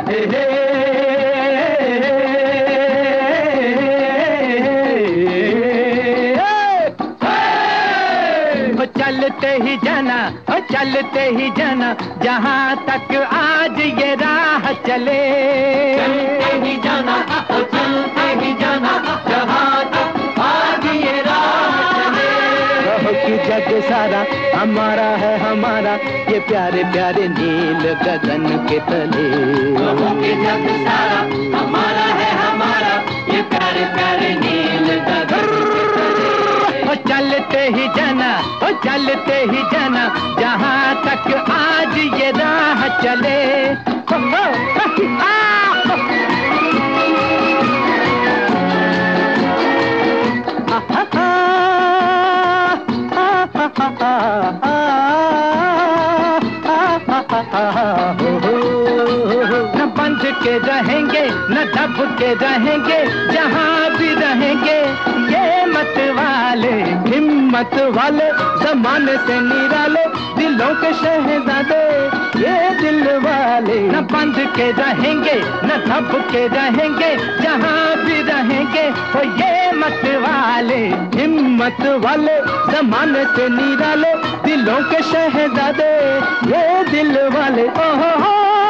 चलते ही जाना, चलते ही जाना, जहाँ तक आज ये राह चले। चलते ही जाना, चलते ही जाना, जहाँ तक आज ये राह चले। कहो कि जग सारा हमारा है हमारा, ये प्यारे प्यारे नील गगन के तले। कहो कि जग सारा हमारा है हमारा, ये प्यारे प्यारे नील गगन के तले। चलते ही जाना, चलते ही जाना, जहाँ तक आज ये राह चले। न बंध के रहेंगे न दब के रहेंगे, जहाँ भी रहेंगे ये मत वाले, हिम्मत वाले, जमाने से निराले, दिलों के शहजादे ये दिल वाले। न बंध के रहेंगे न दब के रहेंगे, जहाँ भी रहेंगे वो ये मत वाले, हिम्मत वाले, जमाने से निराले, दिलों के शहजादे ये दिल वाले। ओहो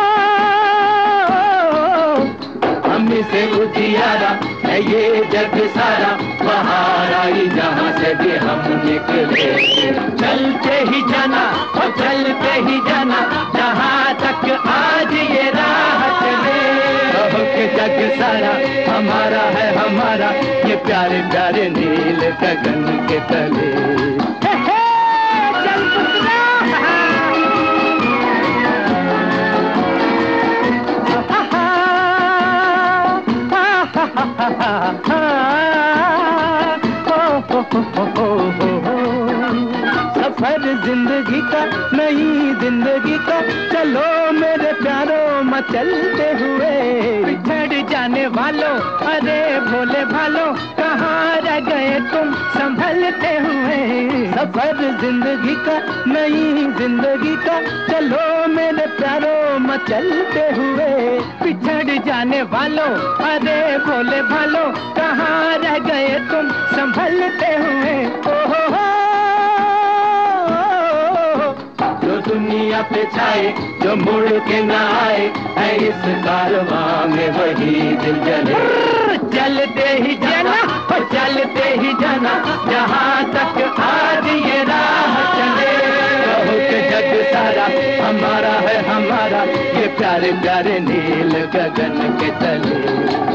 हमें से उजियारा है ये जग सारा, बाहर आई जहाँ से भी हम निकले। चलते ही जाना और चलते ही जाना, जहाँ तक आज ये राह चले। कहो कि जग सारा हमारा है हमारा, ये प्यारे प्यारे नील गगन के तले। चल पुत्रा सफर जिंदगी का, नई जिंदगी का, चलो मेरे प्यारों मचलते हुए। बिछड़ जाने वालों अरे भोले भालों, कहाँ रह गए तुम संभलते हुए। सफर जिंदगी का, नई जिंदगी का, चलो मेरे प्यारों मचलते हुए। बिछड़ जाने वालों अरे भोले भालों, कहाँ रह गए तुम संभलते हुए। ओहो जो दुनिया पे छाए, जो मुड़ के ना आए, है इस कारवां में वही दिल जले। चलते ही जाना और चलते ही जाना, जहाँ तक आज ये राह चले। कहो कि जग सारा हमारा है हमारा, ये प्यारे प्यारे नील गगन के तले।